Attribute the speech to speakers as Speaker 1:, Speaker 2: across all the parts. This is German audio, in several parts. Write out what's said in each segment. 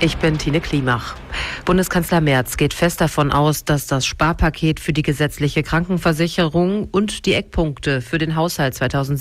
Speaker 1: Ich bin Tine Klimach. Bundeskanzler Merz geht fest davon aus, dass das Sparpaket für die gesetzliche Krankenversicherung und die Eckpunkte für den Haushalt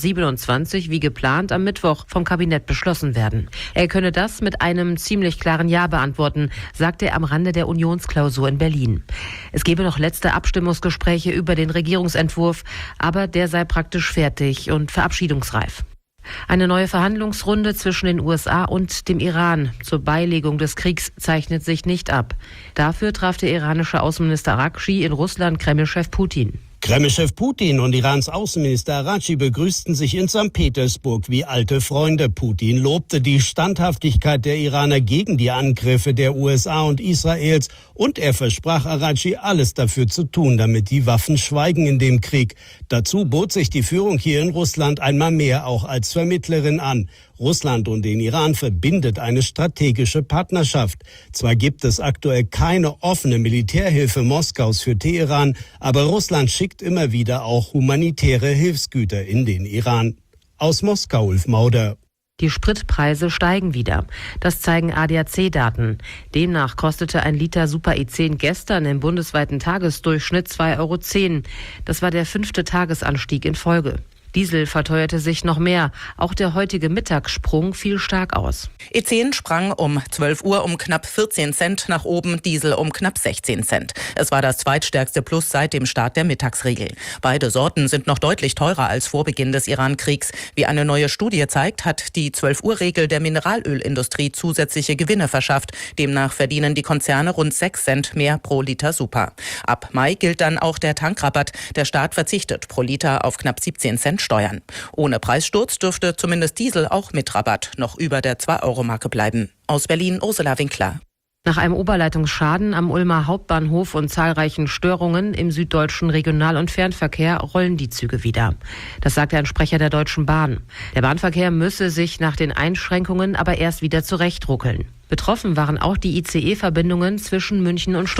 Speaker 1: 2027 wie geplant am Mittwoch vom Kabinett beschlossen werden. Er könne das mit einem ziemlich klaren Ja beantworten, sagte er am Rande der Unionsklausur in Berlin. Es gebe noch letzte Abstimmungsgespräche über den Regierungsentwurf, aber der sei praktisch fertig und verabschiedungsreif. Eine neue Verhandlungsrunde zwischen den USA und dem Iran zur Beilegung des Kriegs zeichnet sich nicht ab. Dafür traf der iranische Außenminister Araghchi in Russland Kreml-Chef Putin.
Speaker 2: Kreml-Chef Putin und Irans Außenminister Araghchi begrüßten sich in St. Petersburg wie alte Freunde. Putin lobte die Standhaftigkeit der Iraner gegen die Angriffe der USA und Israels und er versprach Araghchi, alles dafür zu tun, damit die Waffen schweigen in dem Krieg. Dazu bot sich die Führung hier in Russland einmal mehr auch als Vermittlerin an. Russland und den Iran verbindet eine strategische Partnerschaft. Zwar gibt es aktuell keine offene Militärhilfe Moskaus für Teheran, aber Russland schickt immer wieder auch humanitäre Hilfsgüter in den Iran. Aus Moskau, Ulf Mauder.
Speaker 1: Die Spritpreise steigen wieder. Das zeigen ADAC-Daten. Demnach kostete ein Liter Super E10 gestern im bundesweiten Tagesdurchschnitt 2,10 €. Das war der 5. Tagesanstieg in Folge. Diesel verteuerte sich noch mehr. Auch der heutige Mittagssprung fiel stark aus.
Speaker 3: E10 sprang um 12 Uhr um knapp 14 Cent nach oben, Diesel um knapp 16 Cent. Es war das zweitstärkste Plus seit dem Start der Mittagsregel. Beide Sorten sind noch deutlich teurer als vor Beginn des Iran-Kriegs. Wie eine neue Studie zeigt, hat die 12-Uhr-Regel der Mineralölindustrie zusätzliche Gewinne verschafft. Demnach verdienen die Konzerne rund 6 Cent mehr pro Liter Super. Ab Mai gilt dann auch der Tankrabatt. Der Staat verzichtet pro Liter auf knapp 17 Cent Steuern. Ohne Preissturz dürfte zumindest Diesel auch mit Rabatt noch über der 2-Euro-Marke bleiben. Aus Berlin, Ursula Winkler.
Speaker 1: Nach einem Oberleitungsschaden am Ulmer Hauptbahnhof und zahlreichen Störungen im süddeutschen Regional- und Fernverkehr rollen die Züge wieder. Das sagte ein Sprecher der Deutschen Bahn. Der Bahnverkehr müsse sich nach den Einschränkungen aber erst wieder zurechtruckeln. Betroffen waren auch die ICE-Verbindungen zwischen München und Stuttgart.